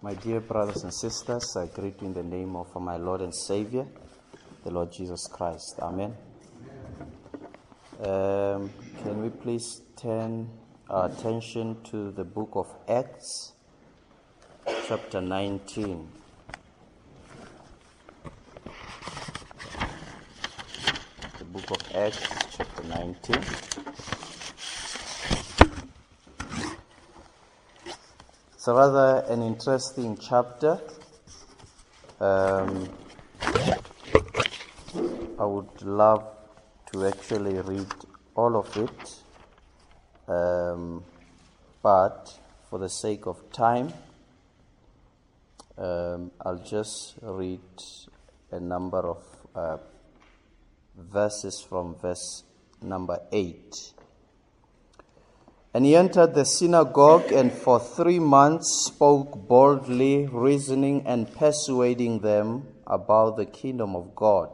My dear brothers and sisters, I greet you in the name of my Lord and Savior, the Lord Jesus Christ. Amen. Can we please turn our attention to the book of Acts, chapter 19. The book of Acts, chapter 19. It's rather an interesting chapter. I would love to actually read all of it, but for the sake of time, I'll just read a number of verses from verse number 8. And he entered the synagogue and for 3 months spoke boldly, reasoning and persuading them about the kingdom of God.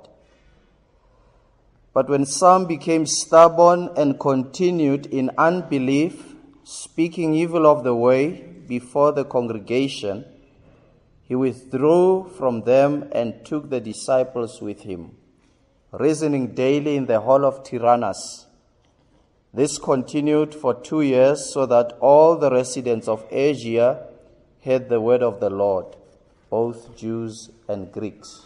But when some became stubborn and continued in unbelief, speaking evil of the way before the congregation, he withdrew from them and took the disciples with him, reasoning daily in the hall of Tyrannus. This continued for 2 years, so that all the residents of Asia heard the word of the Lord, both Jews and Greeks.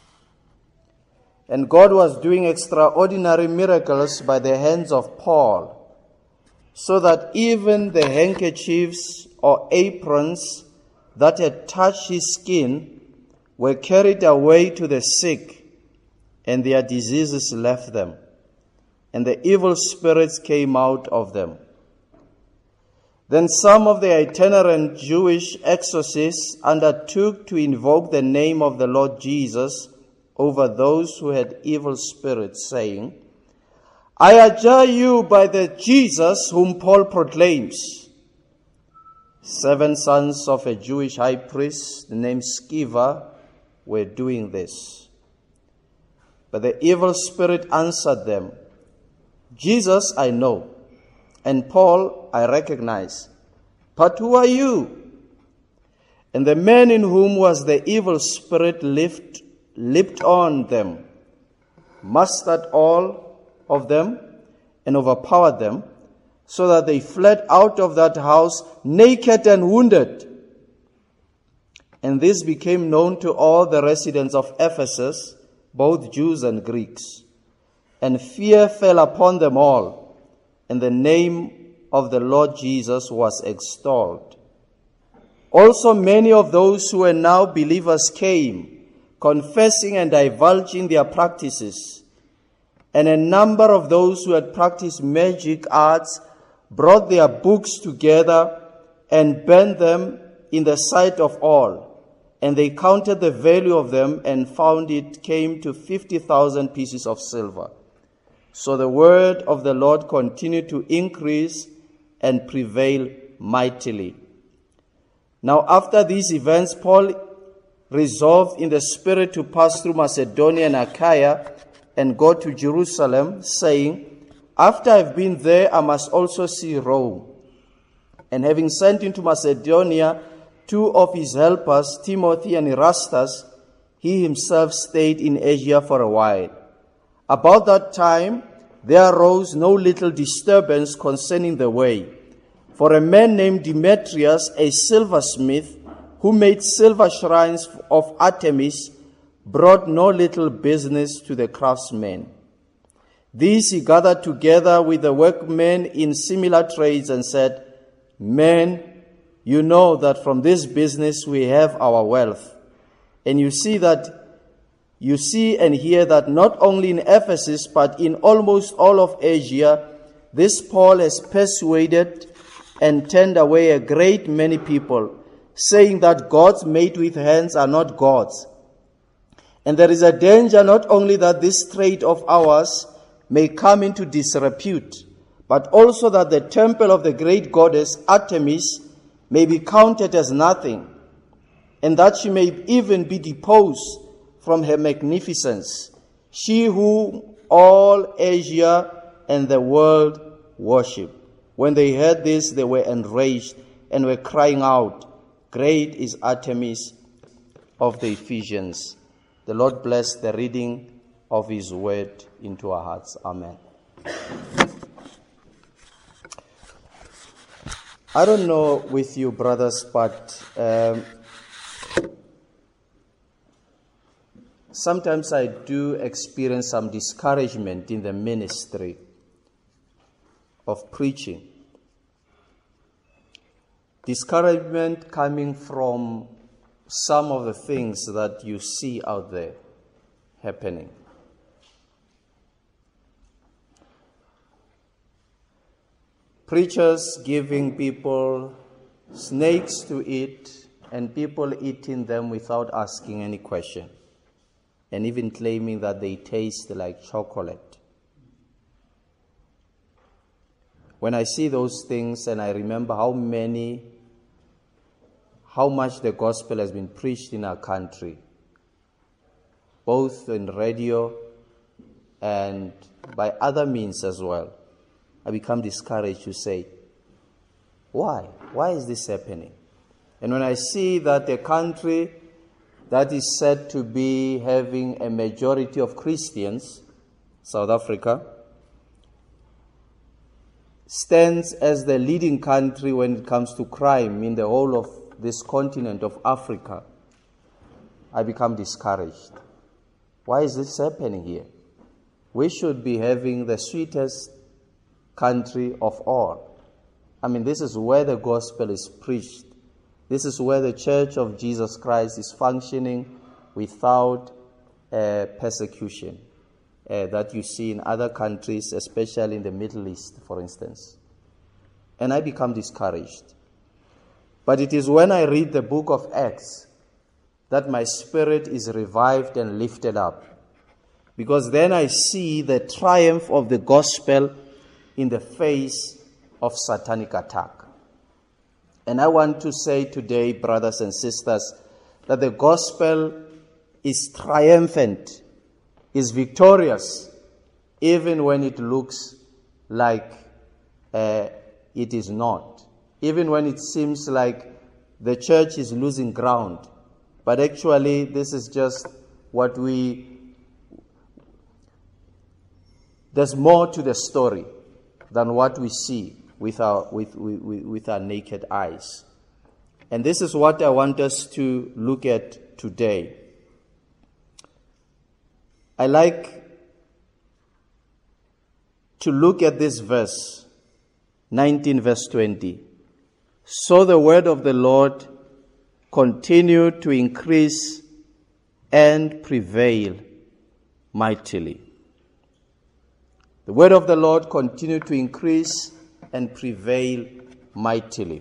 And God was doing extraordinary miracles by the hands of Paul, so that even the handkerchiefs or aprons that had touched his skin were carried away to the sick, and their diseases left them, and the evil spirits came out of them. Then some of the itinerant Jewish exorcists undertook to invoke the name of the Lord Jesus over those who had evil spirits, saying, I adjure you by the Jesus whom Paul proclaims. 7 sons of a Jewish high priest named Sceva were doing this. But the evil spirit answered them, Jesus I know, and Paul I recognize, but who are you? And the man in whom was the evil spirit leaped on them, mastered all of them, and overpowered them, so that they fled out of that house naked and wounded. And this became known to all the residents of Ephesus, both Jews and Greeks. And fear fell upon them all, and the name of the Lord Jesus was extolled. Also many of those who were now believers came, confessing and divulging their practices. And a number of those who had practiced magic arts brought their books together and burned them in the sight of all. And they counted the value of them and found it came to 50,000 pieces of silver. So the word of the Lord continued to increase and prevail mightily. Now after these events, Paul resolved in the Spirit to pass through Macedonia and Achaia and go to Jerusalem, saying, After I've been there, I must also see Rome. And having sent into Macedonia 2 of his helpers, Timothy and Erastus, he himself stayed in Asia for a while. About that time, there arose no little disturbance concerning the way. For a man named Demetrius, a silversmith, who made silver shrines of Artemis, brought no little business to the craftsmen. These he gathered together with the workmen in similar trades and said, Men, you know that from this business we have our wealth. And you see and hear that not only in Ephesus, but in almost all of Asia, this Paul has persuaded and turned away a great many people, saying that gods made with hands are not gods. And there is a danger not only that this trade of ours may come into disrepute, but also that the temple of the great goddess Artemis may be counted as nothing, and that she may even be deposed from her magnificence, she whom all Asia and the world worship. When they heard this, they were enraged and were crying out, Great is Artemis of the Ephesians. The Lord bless the reading of his word into our hearts. Amen. I don't know with you, brothers, but sometimes I do experience some discouragement in the ministry of preaching. Discouragement coming from some of the things that you see out there happening. Preachers giving people snakes to eat and people eating them without asking any question, and even claiming that they taste like chocolate. When I see those things and I remember how much the gospel has been preached in our country, both in radio and by other means as well, I become discouraged to say, why? Why is this happening? And when I see that a country that is said to be having a majority of Christians, South Africa, stands as the leading country when it comes to crime in the whole of this continent of Africa, I become discouraged. Why is this happening here? We should be having the sweetest country of all. I mean, this is where the gospel is preached. This is where the Church of Jesus Christ is functioning without persecution that you see in other countries, especially in the Middle East, for instance. And I become discouraged. But it is when I read the book of Acts that my spirit is revived and lifted up. Because then I see the triumph of the gospel in the face of satanic attack. And I want to say today, brothers and sisters, that the gospel is triumphant, is victorious, even when it looks like it is not. Even when it seems like the church is losing ground. But actually, this is just there's more to the story than what we see with our naked eyes. And this is what I want us to look at today. I like to look at this verse, 19 verse 20. So the word of the Lord continued to increase and prevail mightily. The word of the Lord continued to increase and prevail mightily.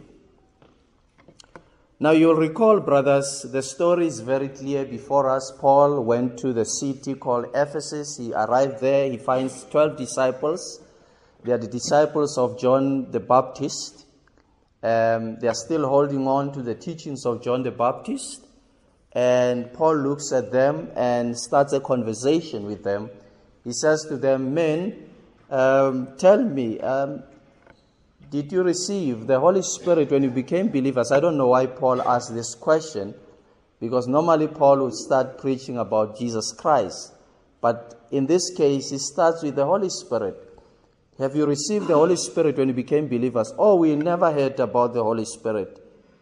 Now you'll recall, brothers, the story is very clear before us. Paul went to the city called Ephesus. He arrived there. He finds 12 disciples. They are the disciples of John the Baptist. They are still holding on to the teachings of John the Baptist. And Paul looks at them and starts a conversation with them. He says to them, men, tell me, did you receive the Holy Spirit when you became believers? I don't know why Paul asked this question, because normally Paul would start preaching about Jesus Christ. But in this case, he starts with the Holy Spirit. Have you received the Holy Spirit when you became believers? Oh, we never heard about the Holy Spirit.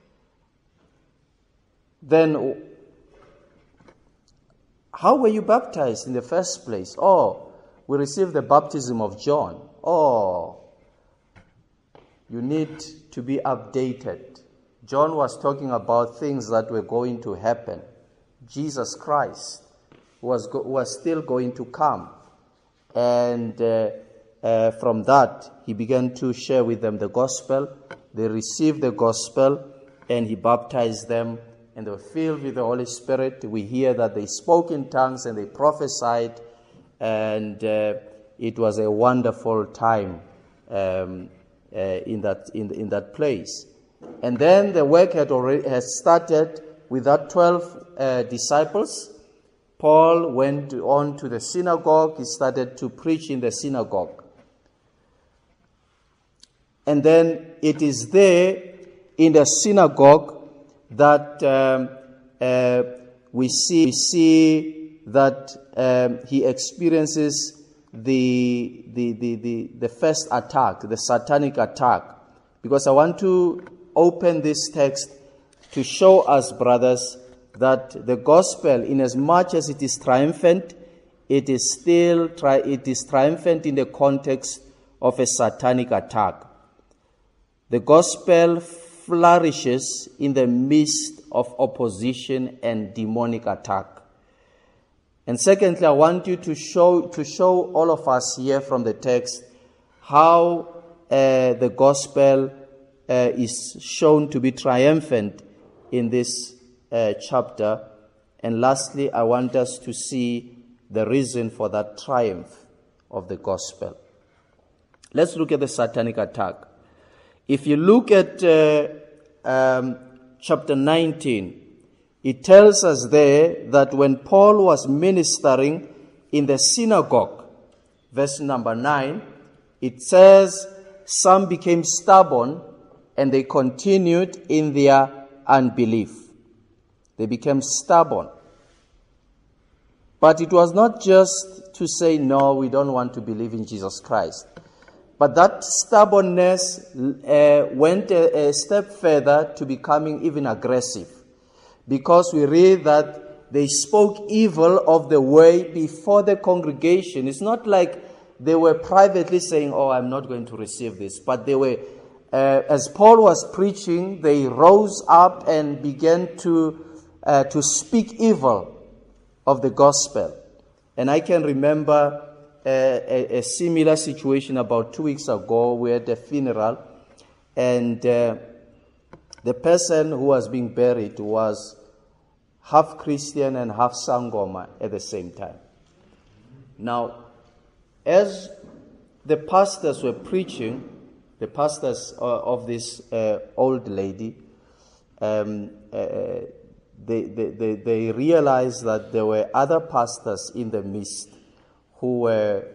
Then, how were you baptized in the first place? Oh, we received the baptism of John. Oh, you need to be updated. John was talking about things that were going to happen. Jesus Christ was still going to come. And from that, he began to share with them the gospel. They received the gospel, and he baptized them, and they were filled with the Holy Spirit. We hear that they spoke in tongues and they prophesied, and it was a wonderful time in that place. And then the work had started with that 12 disciples. Paul went on to the synagogue. He started to preach in the synagogue. And then it is there in the synagogue that we see that he experiences the first attack, the satanic attack. Because I want to open this text to show us, brothers, that the gospel, in as much as it is triumphant, it is triumphant in the context of a satanic attack. The gospel flourishes in the midst of opposition and demonic attack. And secondly, I want you to show all of us here from the text how the gospel is shown to be triumphant in this chapter. And lastly, I want us to see the reason for that triumph of the gospel. Let's look at the satanic attack. If you look at chapter 19, it tells us there that when Paul was ministering in the synagogue, verse number 9, it says, some became stubborn and they continued in their unbelief. They became stubborn. But it was not just to say, no, we don't want to believe in Jesus Christ. But that stubbornness went a step further to becoming even aggressive. Because we read that they spoke evil of the way before the congregation. It's not like they were privately saying, oh, I'm not going to receive this. But they were, as Paul was preaching, they rose up and began to speak evil of the gospel. And I can remember a similar situation about 2 weeks ago. We had a funeral, and the person who was being buried was half Christian and half Sangoma at the same time. Now, as the pastors were preaching, the pastors of this old lady, they realized that there were other pastors in the midst who were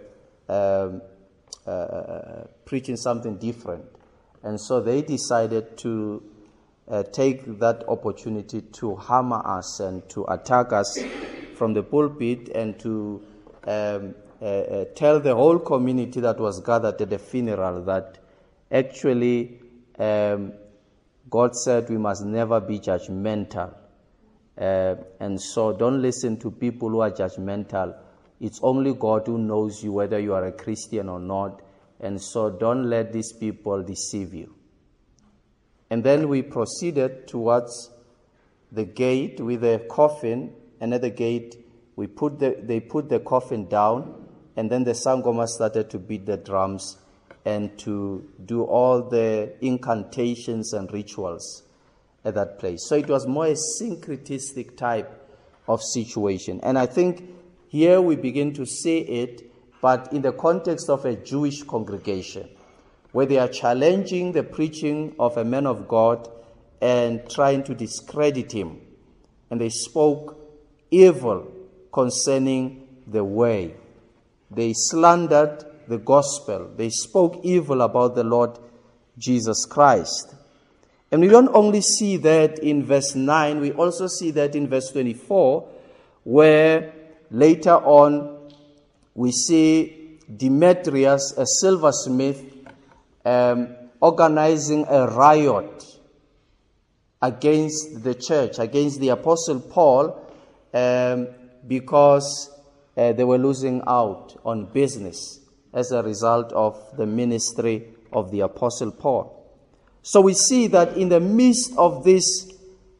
preaching something different. And so they decided to take that opportunity to hammer us and to attack us from the pulpit and to tell the whole community that was gathered at the funeral that actually God said we must never be judgmental. And so don't listen to people who are judgmental. It's only God who knows you, whether you are a Christian or not. And so don't let these people deceive you. And then we proceeded towards the gate with a coffin, and at the gate they put the coffin down, and then the Sangoma started to beat the drums and to do all the incantations and rituals at that place. So it was more a syncretistic type of situation. And I think here we begin to see it, but in the context of a Jewish congregation, where they are challenging the preaching of a man of God and trying to discredit him. And they spoke evil concerning the way. They slandered the gospel. They spoke evil about the Lord Jesus Christ. And we don't only see that in verse 9, we also see that in verse 24, where later on we see Demetrius, a silversmith, organizing a riot against the church, against the Apostle Paul, because they were losing out on business as a result of the ministry of the Apostle Paul. So we see that in the midst of this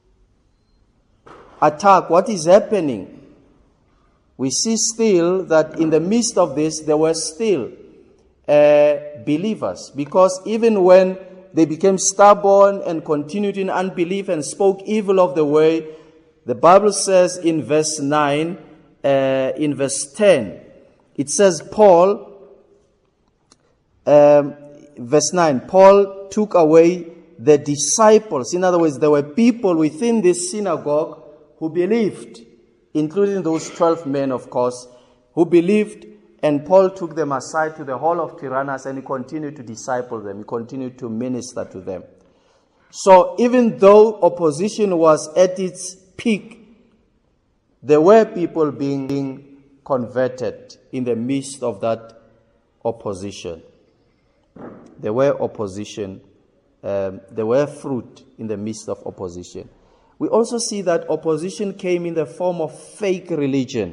attack, what is happening? We see still that in the midst of this, there were still believers, because even when they became stubborn and continued in unbelief and spoke evil of the way, the Bible says in verse 9, in verse 10, it says verse 9, Paul took away the disciples. In other words, there were people within this synagogue who believed, including those 12 men, of course, who believed. And Paul took them aside to the hall of Tyrannus, and he continued to disciple them. He continued to minister to them. So even though opposition was at its peak, there were people being converted in the midst of that opposition. There were opposition. There were fruit in the midst of opposition. We also see that opposition came in the form of fake religion.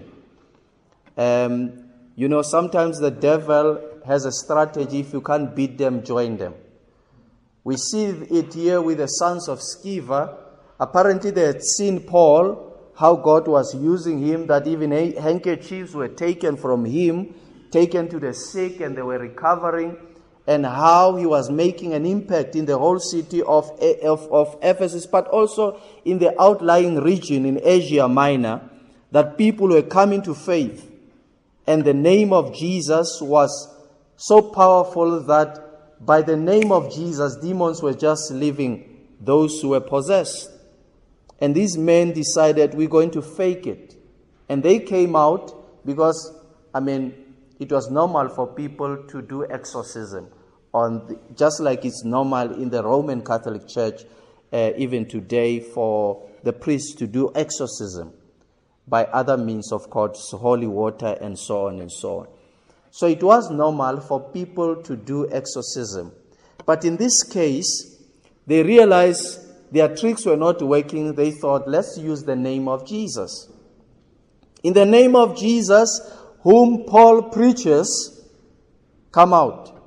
Sometimes the devil has a strategy. If you can't beat them, join them. We see it here with the sons of Sceva. Apparently they had seen Paul, how God was using him, that even handkerchiefs were taken from him, taken to the sick, and they were recovering, and how he was making an impact in the whole city of Ephesus, but also in the outlying region in Asia Minor, that people were coming to faith. And the name of Jesus was so powerful that by the name of Jesus, demons were just leaving those who were possessed. And these men decided, we're going to fake it. And they came out because, it was normal for people to do exorcism, just like it's normal in the Roman Catholic Church, even today, for the priests to do exorcism by other means, of course, holy water and so on and so on. So it was normal for people to do exorcism. But in this case, they realized their tricks were not working. They thought, let's use the name of Jesus. In the name of Jesus, whom Paul preaches, come out.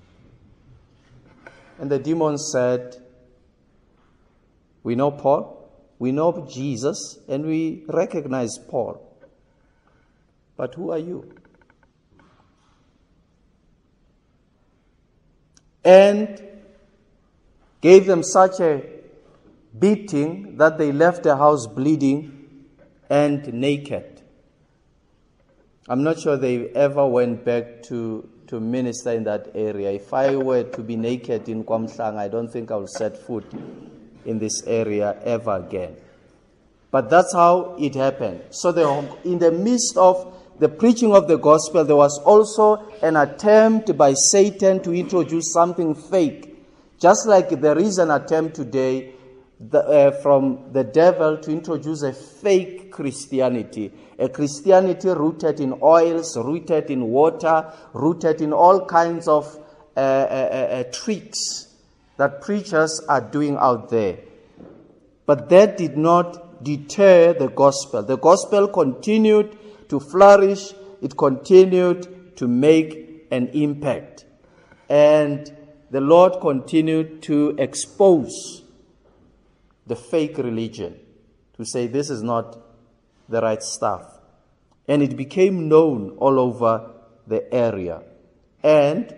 And the demons said, we know Paul, we know Jesus, and we recognize Paul. But who are you? And gave them such a beating that they left the house bleeding and naked. I'm not sure they ever went back to minister in that area. If I were to be naked in KwaMhlanga, I don't think I will set foot in this area ever again. But that's how it happened. So in the midst of the preaching of the gospel, there was also an attempt by Satan to introduce something fake. Just like there is an attempt today from the devil to introduce a fake Christianity. A Christianity rooted in oils, rooted in water, rooted in all kinds of tricks that preachers are doing out there. But that did not deter the gospel. The gospel continued to flourish. It continued to make an impact. And the Lord continued to expose the fake religion, to say this is not the right stuff. And it became known all over the area. And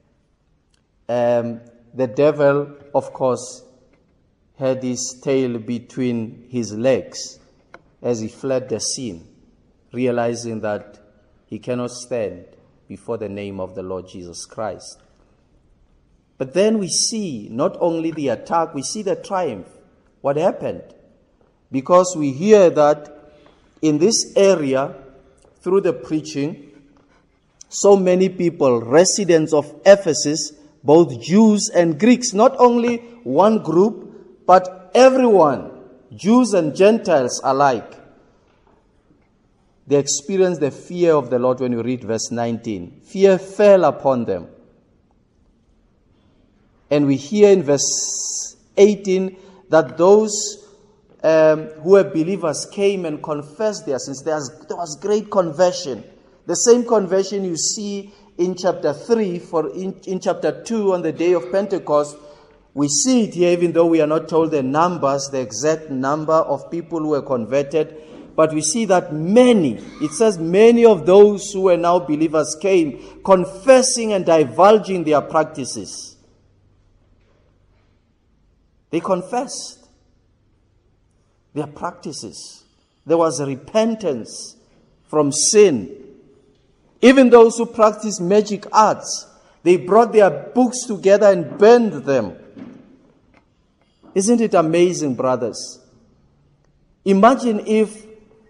the devil, of course, had his tail between his legs as he fled the scene, realizing that he cannot stand before the name of the Lord Jesus Christ. But then we see not only the attack, we see the triumph. What happened? Because we hear that in this area, through the preaching, so many people, residents of Ephesus, both Jews and Greeks, not only one group, but everyone, Jews and Gentiles alike, they experienced the fear of the Lord. When you read verse 19, fear fell upon them. And we hear in verse 18 that those who were believers came and confessed their sins. There was great conversion. The same conversion you see in chapter 3, in chapter 2 on the day of Pentecost. We see it here, even though we are not told the numbers, the exact number of people who were converted. But we see that it says many of those who were now believers came, confessing and divulging their practices. They confessed their practices. There was repentance from sin. Even those who practiced magic arts, they brought their books together and burned them. Isn't it amazing, brothers? Imagine if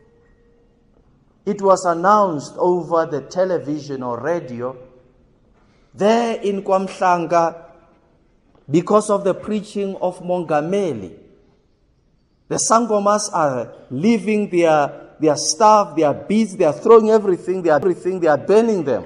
it was announced over the television or radio, there in KwaMhlanga, because of the preaching of Mongameli. The Sangomas are leaving their stuff, their beads, they are throwing everything, they are burning them.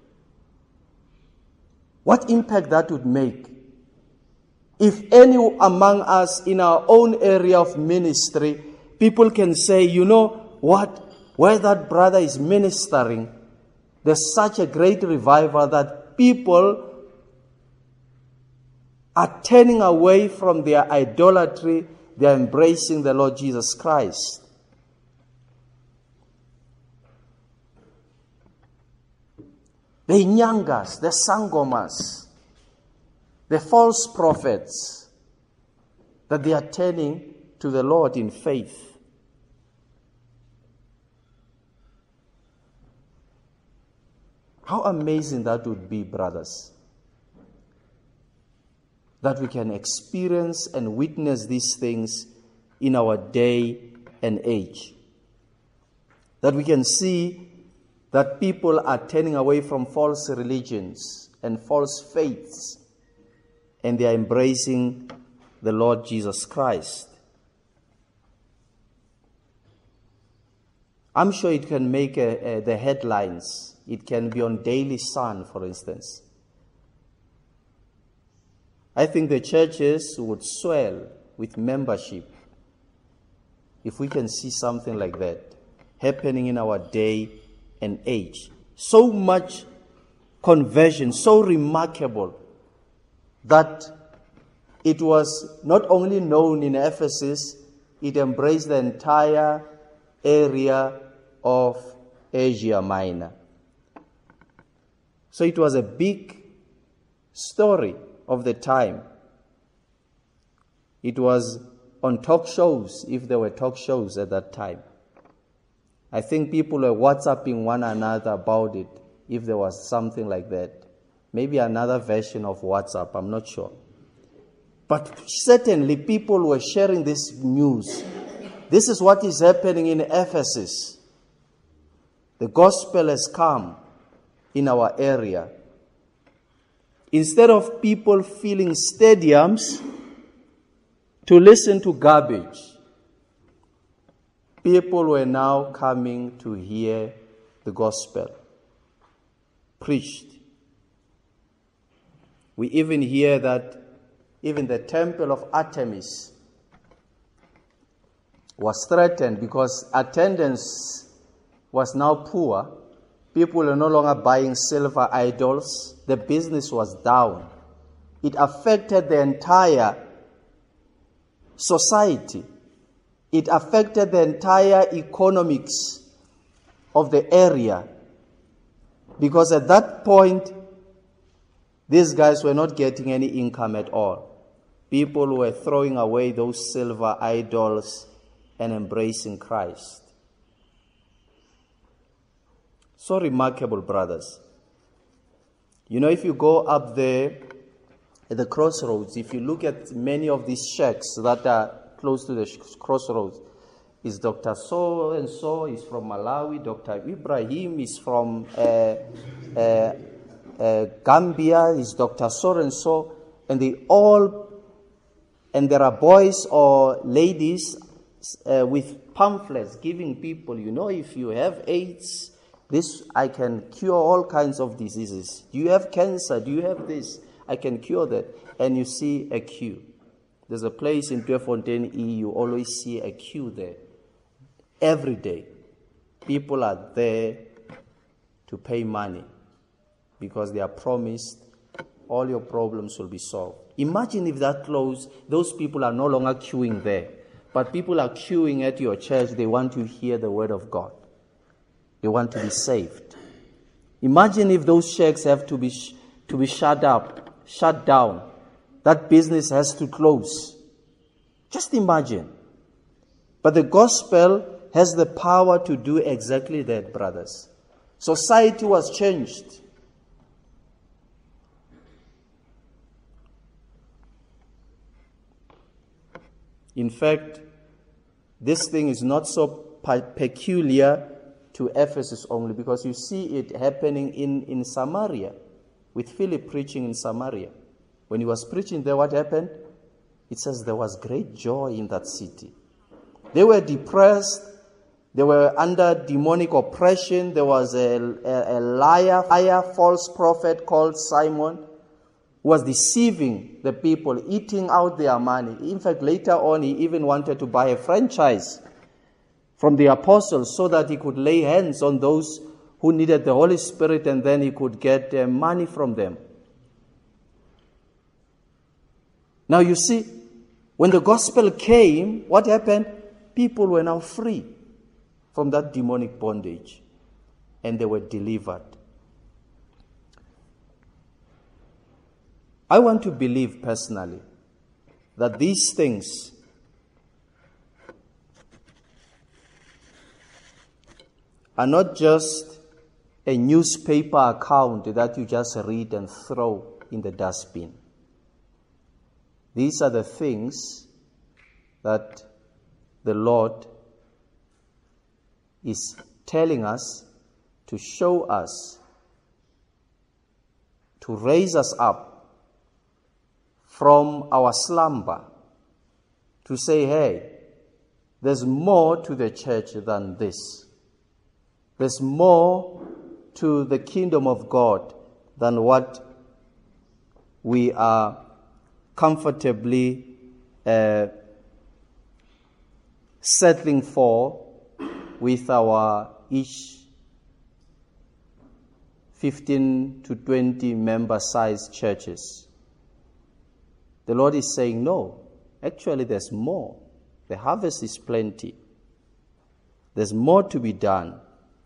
What impact that would make? If any among us in our own area of ministry, people can say, you know what, where that brother is ministering, there's such a great revival that people are turning away from their idolatry, they are embracing the Lord Jesus Christ. The Nyangas, the Sangomas, the false prophets, that they are turning to the Lord in faith. How amazing that would be, brothers, that we can experience and witness these things in our day and age. That we can see that people are turning away from false religions and false faiths, and they are embracing the Lord Jesus Christ. I'm sure it can make the headlines. It can be on Daily Sun, for instance. I think the churches would swell with membership if we can see something like that happening in our day and age. So much conversion, so remarkable, that it was not only known in Ephesus, it embraced the entire area of Asia Minor. So it was a big story of the time. It was on talk shows, if there were talk shows at that time. I think people were WhatsApping one another about it, if there was something like that. Maybe another version of WhatsApp, I'm not sure. But certainly people were sharing this news. This is what is happening in Ephesus. The gospel has come in our area. Instead of people filling stadiums to listen to garbage, people were now coming to hear the gospel preached. We even hear that even the temple of Artemis was threatened because attendance was now poor. People were no longer buying silver idols. The business was down. It affected the entire society. It affected the entire economics of the area. Because at that point, these guys were not getting any income at all. People were throwing away those silver idols and embracing Christ. So remarkable, brothers. You know, if you go up there at the crossroads, if you look at many of these shacks that are close to the crossroads, is Dr. So-and-so is from Malawi, Dr. Ibrahim is from Gambia, is Dr. So-and-so, and there are boys or ladies with pamphlets giving people, you know, if you have AIDS, this, I can cure all kinds of diseases. Do you have cancer? Do you have this? I can cure that. And you see a queue. There's a place in Tweefontein E, you always see a queue there. Every day. People are there to pay money because they are promised all your problems will be solved. Imagine if that closed, those people are no longer queuing there, but people are queuing at your church. They want to hear the word of God. They want to be saved. Imagine if those shacks have to be shut down. That business has to close. Just imagine. But the gospel has the power to do exactly that, brothers. Society was changed. In fact, this thing is not so peculiar to Ephesus only, because you see it happening in Samaria, with Philip preaching in Samaria. When he was preaching there, what happened? It says there was great joy in that city. They were depressed. They were under demonic oppression. There was a liar, false prophet called Simon, who was deceiving the people, eating out their money. In fact, later on, he even wanted to buy a franchise from the apostles so that he could lay hands on those who needed the Holy Spirit, and then he could get money from them. Now you see, when the gospel came, what happened? People were now free from that demonic bondage, and they were delivered. I want to believe personally that these things are not just a newspaper account that you just read and throw in the dustbin. These are the things that the Lord is telling us, to show us, to raise us up from our slumber, to say, hey, there's more to the church than this. There's more to the kingdom of God than what we are comfortably settling for with our each 15 to 20 member-sized churches. The Lord is saying, no, actually there's more. The harvest is plenty. There's more to be done.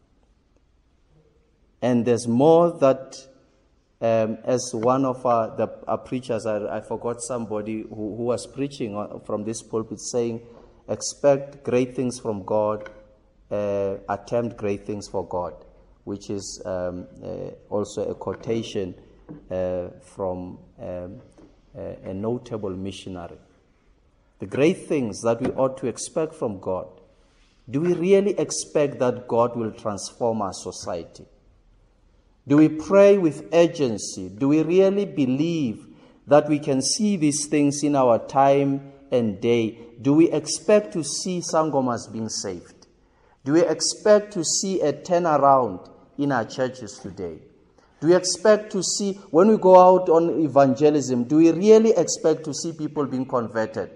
And there's more that, as one of our preachers, I forgot somebody who was preaching from this pulpit, saying, expect great things from God, attempt great things for God, which is also a quotation from a notable missionary. The great things that we ought to expect from God. Do we really expect that God will transform our society? Do we pray with urgency? Do we really believe that we can see these things in our time and day? Do we expect to see Sangomas being saved? Do we expect to see a turnaround in our churches today? Do we expect to see, when we go out on evangelism, do we really expect to see people being converted?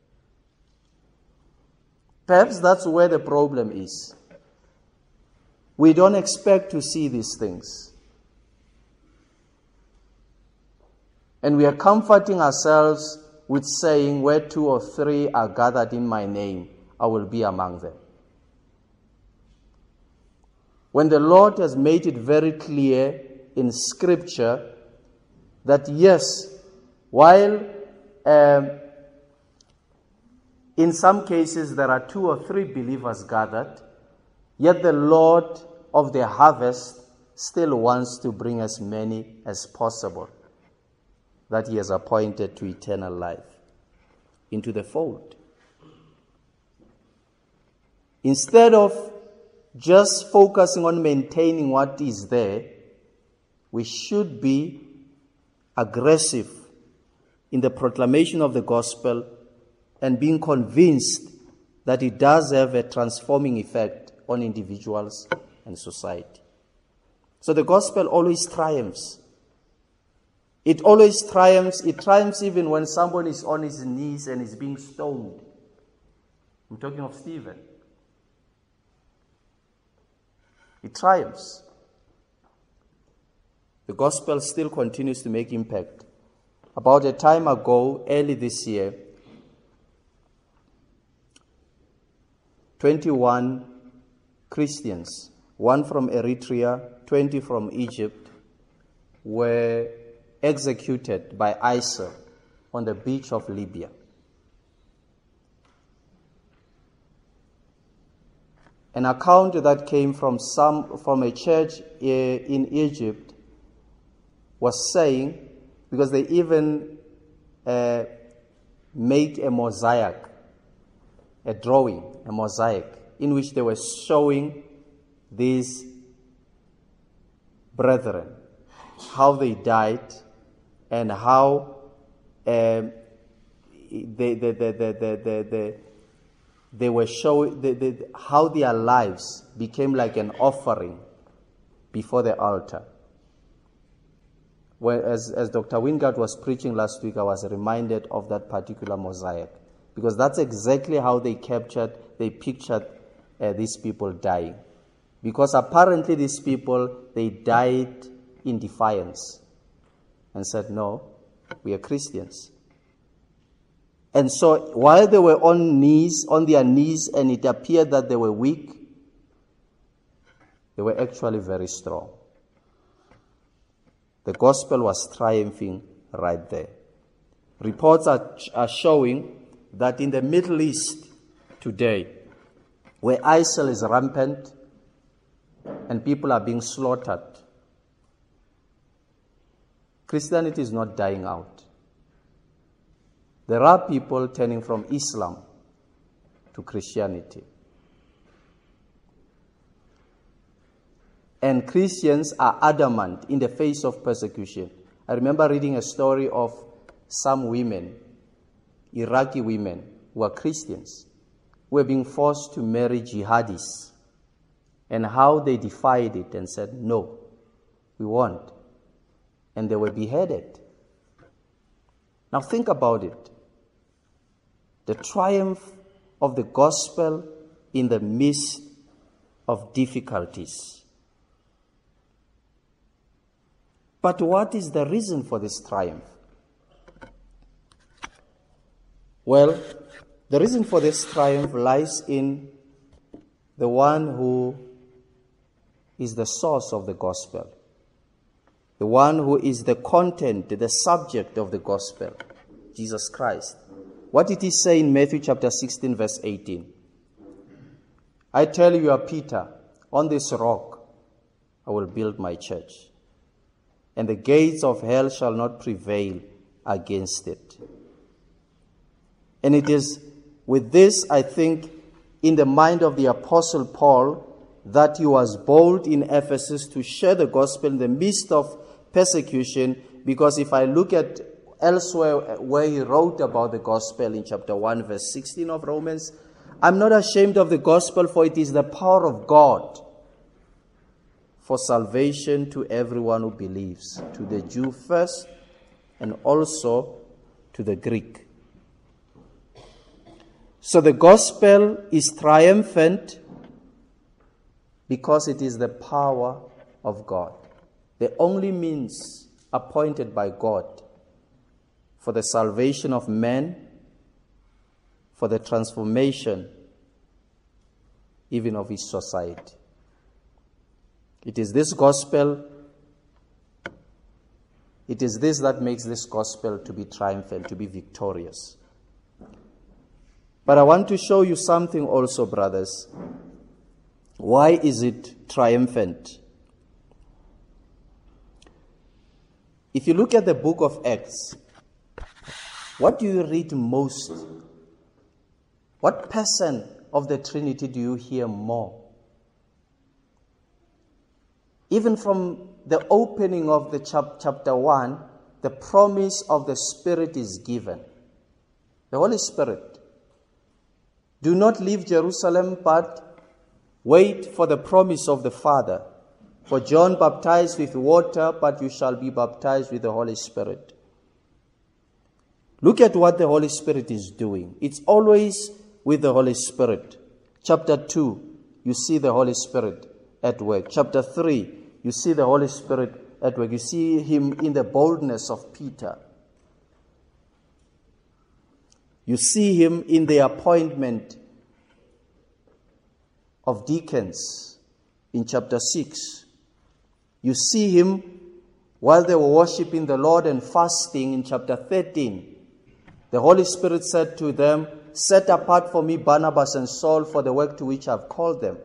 Perhaps that's where the problem is. We don't expect to see these things. And we are comforting ourselves with saying, where 2 or 3 are gathered in my name, I will be among them. When the Lord has made it very clear in Scripture that yes, while in some cases there are 2 or 3 believers gathered, yet the Lord of the harvest still wants to bring as many as possible that he has appointed to eternal life into the fold. Instead of just focusing on maintaining what is there, we should be aggressive in the proclamation of the gospel and being convinced that it does have a transforming effect on individuals and society. So the gospel always triumphs. It always triumphs. It triumphs even when someone is on his knees and is being stoned. I'm talking of Stephen. It triumphs. The gospel still continues to make impact. About a time ago, early this year, 21 Christians, 1 from Eritrea, 20 from Egypt, were executed by ISIL on the beach of Libya. An account that came from a church in Egypt was saying, because they even made a mosaic, a drawing, a mosaic, in which they were showing these brethren how they died and how they were showing how their lives became like an offering before the altar. As Dr. Wingard was preaching last week, I was reminded of that particular mosaic, because that's exactly how they pictured these people dying. Because apparently these people, they died in defiance and said, no, we are Christians. And so while they were on their knees, and it appeared that they were weak, they were actually very strong. The gospel was triumphing right there. Reports are showing that in the Middle East today, where ISIL is rampant and people are being slaughtered, Christianity is not dying out. There are people turning from Islam to Christianity. And Christians are adamant in the face of persecution. I remember reading a story of some women, Iraqi women, who are Christians, who were being forced to marry jihadis, and how they defied it and said, no, we won't. And they were beheaded. Now think about it. The triumph of the gospel in the midst of difficulties. But what is the reason for this triumph? Well, the reason for this triumph lies in the one who is the source of the gospel, the one who is the content, the subject of the gospel, Jesus Christ. What did he say in Matthew chapter 16, verse 18? I tell you, are Peter, on this rock I will build my church, and the gates of hell shall not prevail against it. And it is with this, I think, in the mind of the Apostle Paul, that he was bold in Ephesus to share the gospel in the midst of persecution, because if I look at elsewhere where he wrote about the gospel in chapter 1, verse 16 of Romans, I'm not ashamed of the gospel, for it is the power of God for salvation to everyone who believes, to the Jew first, and also to the Greek. So the gospel is triumphant because it is the power of God, the only means appointed by God for the salvation of men, for the transformation even of his society. It is this gospel, it is this that makes this gospel to be triumphant, to be victorious. But I want to show you something also, brothers. Why is it triumphant? If you look at the book of Acts, what do you read most? What person of the Trinity do you hear more? Even from the opening of the chapter 1, the promise of the Spirit is given. The Holy Spirit. Do not leave Jerusalem, but wait for the promise of the Father. For John baptized with water, but you shall be baptized with the Holy Spirit. Look at what the Holy Spirit is doing. It's always with the Holy Spirit. Chapter 2, you see the Holy Spirit at work. Chapter 3, you see the Holy Spirit at work. You see him in the boldness of Peter. You see him in the appointment of deacons in chapter 6. You see him while they were worshiping the Lord and fasting in chapter 13. The Holy Spirit said to them, set apart for me Barnabas and Saul for the work to which I've called them.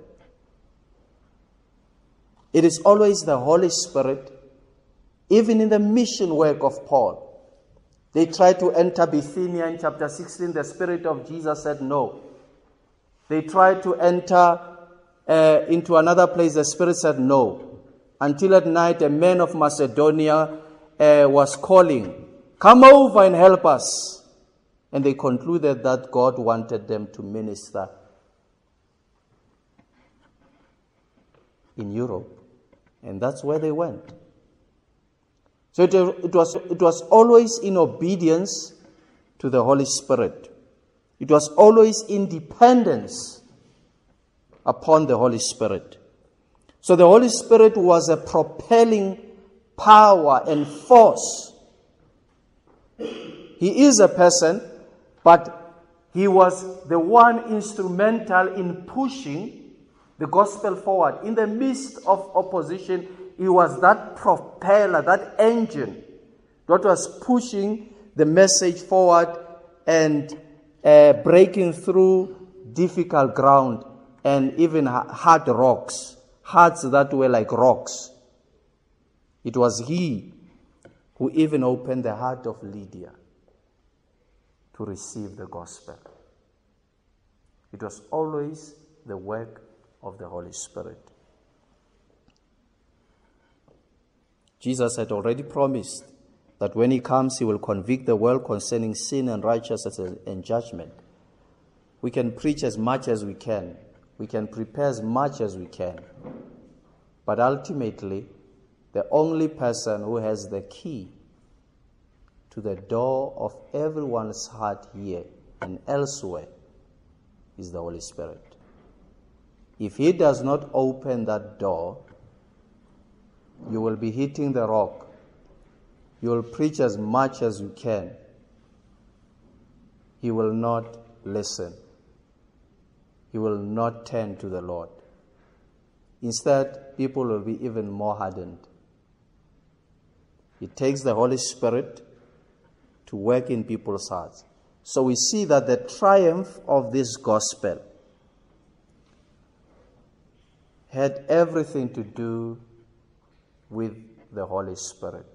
It is always the Holy Spirit, even in the mission work of Paul. They tried to enter Bithynia in chapter 16. The Spirit of Jesus said no. They tried to enter into another place. The Spirit said no. Until at night, a man of Macedonia was calling, Come over and help us. And they concluded that God wanted them to minister in Europe. And that's where they went. So it was always in obedience to the Holy Spirit. It was always in dependence upon the Holy Spirit. So the Holy Spirit was a propelling power and force. He is a person, but he was the one instrumental in pushing the gospel forward. In the midst of opposition, he was that propeller, that engine that was pushing the message forward and breaking through difficult ground and even hard rocks, hearts that were like rocks. It was he who even opened the heart of Lydia to receive the gospel. It was always the work of the Holy Spirit. Jesus had already promised that when he comes, he will convict the world concerning sin and righteousness and judgment. We can preach as much as we can. We can prepare as much as we can. But ultimately, the only person who has the key to the door of everyone's heart here and elsewhere is the Holy Spirit. If he does not open that door, you will be hitting the rock. You will preach as much as you can. He will not listen. He will not turn to the Lord. Instead, people will be even more hardened. It takes the Holy Spirit to work in people's hearts. So we see that the triumph of this gospel had everything to do with the Holy Spirit.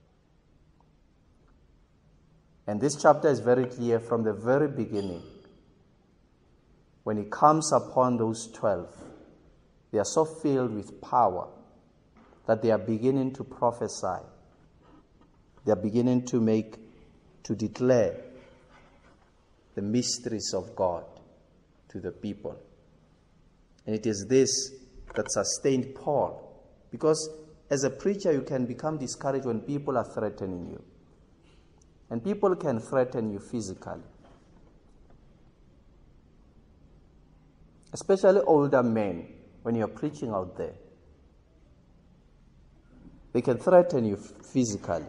And this chapter is very clear from the very beginning. When it comes upon those 12, they are so filled with power that they are beginning to prophesy. They are beginning to declare the mysteries of God to the people. And it is this that sustained Paul. Because as a preacher, you can become discouraged when people are threatening you. And people can threaten you physically. Especially older men, when you're preaching out there. They can threaten you physically.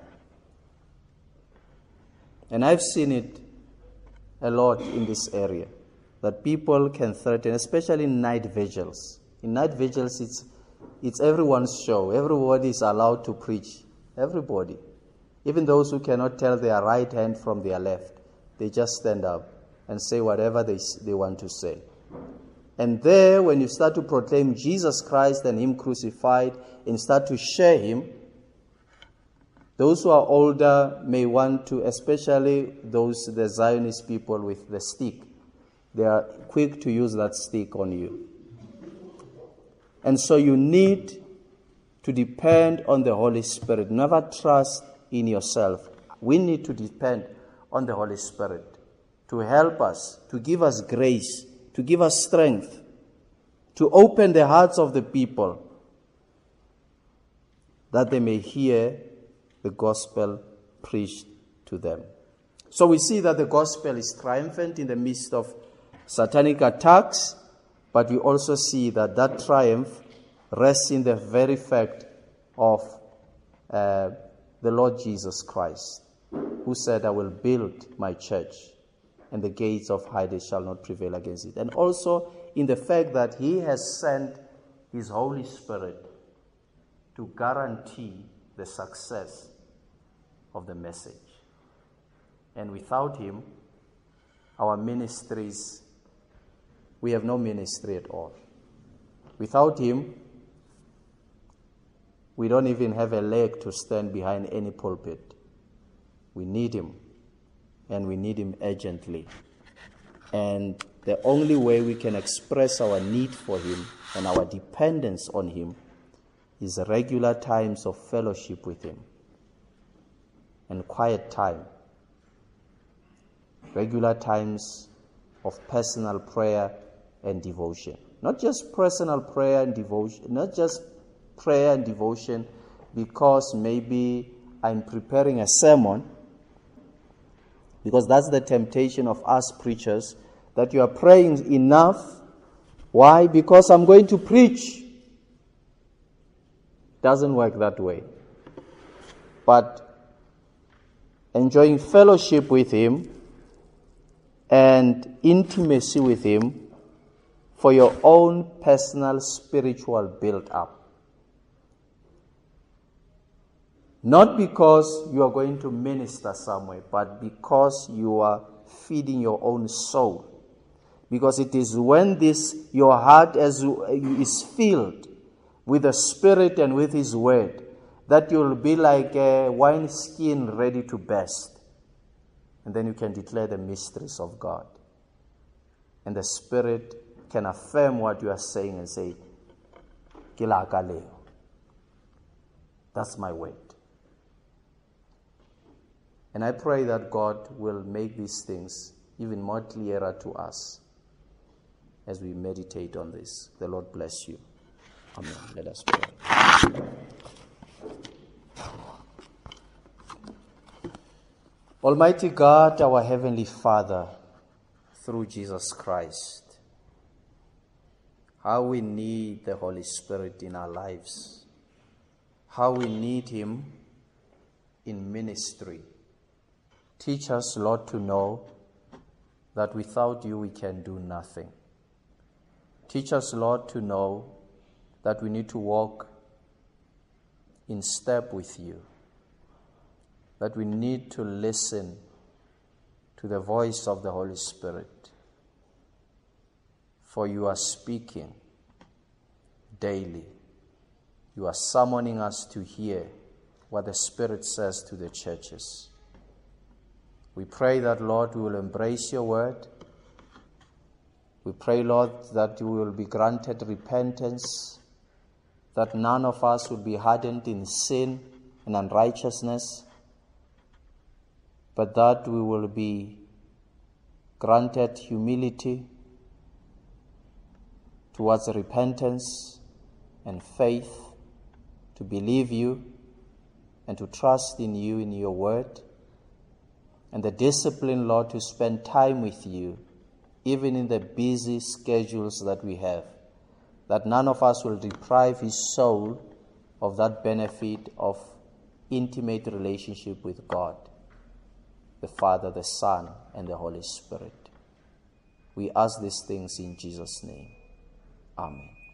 And I've seen it a lot in this area, that people can threaten, especially in night vigils. In night vigils, it's everyone's show. Everybody is allowed to preach. Everybody. Even those who cannot tell their right hand from their left, they just stand up and say whatever they want to say. And there, when you start to proclaim Jesus Christ and Him crucified and start to share Him, those who are older may want to, especially the Zionist people with the stick, they are quick to use that stick on you. And so you need to depend on the Holy Spirit. Never trust in yourself. We need to depend on the Holy Spirit to help us, to give us grace, to give us strength, to open the hearts of the people that they may hear the gospel preached to them. So we see that the gospel is triumphant in the midst of satanic attacks, but we also see that that triumph rests in the very fact of the Lord Jesus Christ, who said, I will build my church, and the gates of Hades shall not prevail against it. And also in the fact that He has sent His Holy Spirit to guarantee the success of the message. And without Him, our ministries, we have no ministry at all. Without Him, we don't even have a leg to stand behind any pulpit. We need Him, and we need Him urgently. And the only way we can express our need for Him and our dependence on Him is regular times of fellowship with Him and quiet time regular times of personal prayer and devotion. Not just personal prayer and devotion, not just prayer and devotion because maybe I'm preparing a sermon, because that's the temptation of us preachers, that you are praying enough. Why? Because I'm going to preach. Doesn't work that way. But enjoying fellowship with Him and intimacy with Him for your own personal spiritual build-up. Not because you are going to minister somewhere, but because you are feeding your own soul. Because it is when your heart is filled with the Spirit and with His Word, that you'll be like a wineskin ready to burst. And then you can declare the mysteries of God. And the Spirit can affirm what you are saying and say, Kilakaleo. That's my word. And I pray that God will make these things even more clearer to us as we meditate on this. The Lord bless you. Amen. Let us pray. Almighty God, our Heavenly Father, through Jesus Christ, how we need the Holy Spirit in our lives, how we need Him in ministry. Teach us, Lord, to know that without You we can do nothing. Teach us, Lord, to know that we need to walk in step with You, that we need to listen to the voice of the Holy Spirit, for You are speaking daily. You are summoning us to hear what the Spirit says to the churches. We pray that, Lord, we will embrace Your word. We pray, Lord, that we will be granted repentance, that none of us will be hardened in sin and unrighteousness, but that we will be granted humility towards repentance and faith, to believe You and to trust in You, in Your word, and the discipline, Lord, to spend time with You, even in the busy schedules that we have, that none of us will deprive His soul of that benefit of intimate relationship with God, the Father, the Son, and the Holy Spirit. We ask these things in Jesus' name. Amen.